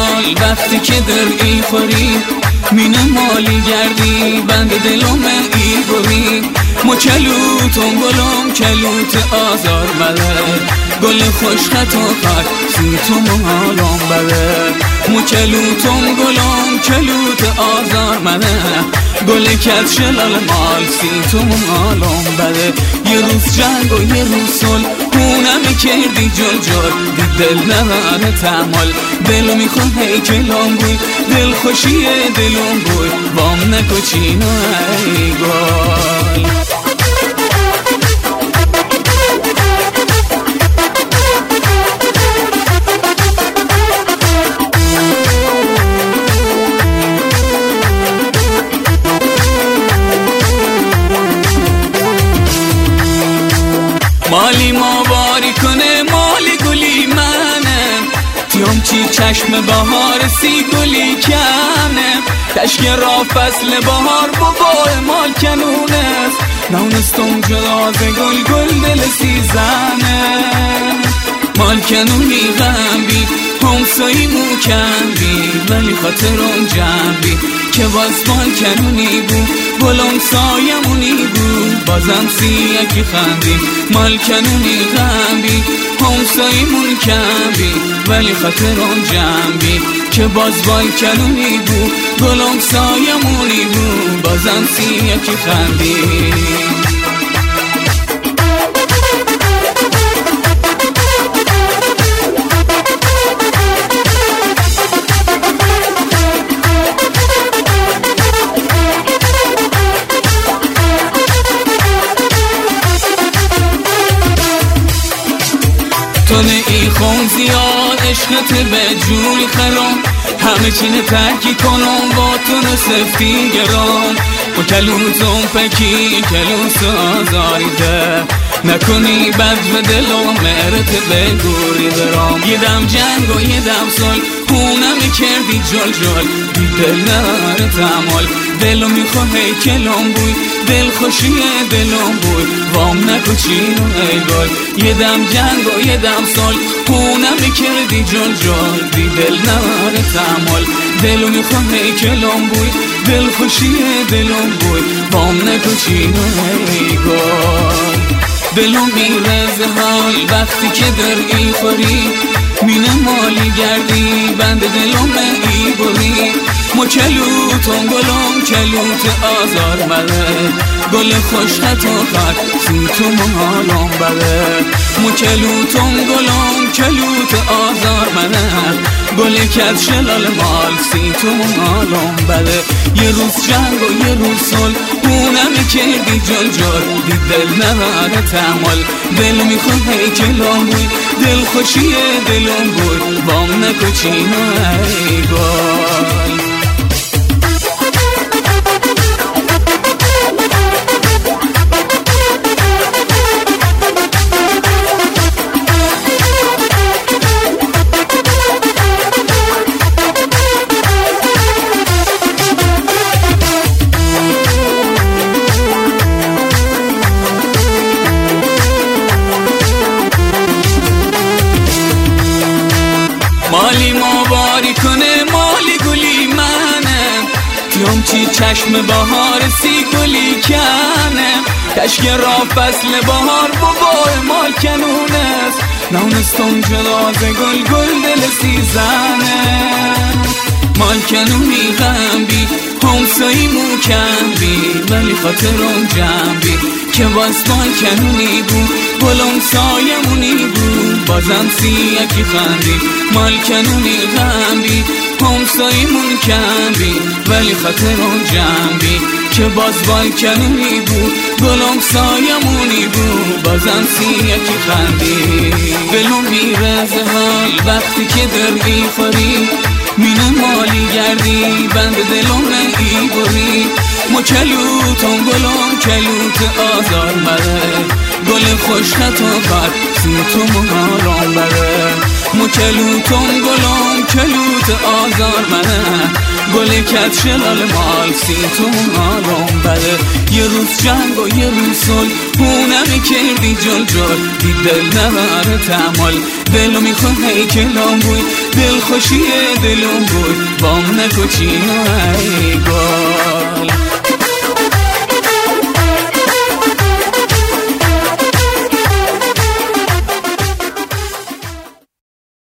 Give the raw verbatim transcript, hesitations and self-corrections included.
حال وقتی که در ای خوری مینه مالی گردی بند دلم ای بری مو کلوتم گلم کلوت آزار بله گل خوش خط و خط سی تو محالم بله مو کلوتم گلم کلوت آزار بله گل کت شلال مال سی تو محالم بله یه روز جنگ و یه روز سل اونم کردی جل جل دی دل نمانه تعمال دلو میخواه هی کلام بوی دل خوشیه دلم بوی وام نکو چینو ای گل مالی ما باری کنه مالی گلی منه تیام چی چشم بهار سی گلی کنه تشک را فصل بهار بابا مال کنونه نونستم جلاز گل گل دل سیزنه مال کنونی غنبی همسایی موکن بی ولی خاطرم جنبی که باز مال کنونی بود گلم سایمونی بود بازم سیاکی خندیم مال کنونی غنبی همساییمون کنبی ولی خاطرم جنبی که باز مال کنونی بود گلم سایمونی بود بازم سیاکی خندیم تونه ای خون زیاد عشقت به جوری خرام همه چینه ترکی کنم با تونه سفتی گرام و کلوتم پکی کلوت آزاریده نکنی بد و دلم مرت به گوری برام یه دم جنگ و یه دم سال خونمی کردی جل جل دی دل نره تعمال دلو میخواه هی کلام بوی دل خوشیه دلم بوی وام نکو چینو ای گل یه دم جنگ و یه دم سال خونمی کردی جل جل دی دل نره تعمال دلو میخواه هی کلام بوی دل خوشیه دلم بوی وام نکو چینو ای گل دلم میرزه حال وقتی که در ای خوری مینه مالی گردی بند دلم ای بری مو کلوتم گلم کلوت آزار بله گل خوش خط و خط سی تو محالم بله مو کلوتم گلم کلوت آزار بله گل کت شلال مال سی تو محالم بله یه روز جنگ و یه روز سل اونم کردی جل جل دی دل نمانه تعمال دل میخواه هی کلام بوی دل خوشیه دلم بوی وام نکو چینو ای گل مالی ما باری کنه مالی گلی منه تیام چی چشم بهار سی گلی کنه تشک را فصل بهار بابا مال کنونه نونستم جلاز گل گل دل سیزنه مال کنونی غنبی همسایی موکن بی ولی خاطرم جنبی که باز مال کنونی بود گلم سایمونی بود بازم سیاکی خندی مال کنونی غنبی همساییمون کنبی ولی خاطرم جنبی که باز مال کنونی بود گلم سایمونی بود بازم سیاکی خندی دلم میرزه حال وقتی که در ای خوری مینه مالی گردی بند دلم ای بری مو کلوتم گلم کلوت آزار بره گل خوش خط و خط سی تو محالم بره مو کلوتم گلم کلوت آزار منه گل کت شلال مال سیتون آرام بله یه روز جنگ و یه روز صلح هونمی کردی جل جل دی دل نبره تمال دلو میخواه هی کلام بوی دل خوشیه دلم بوی بام نکو چی ای گل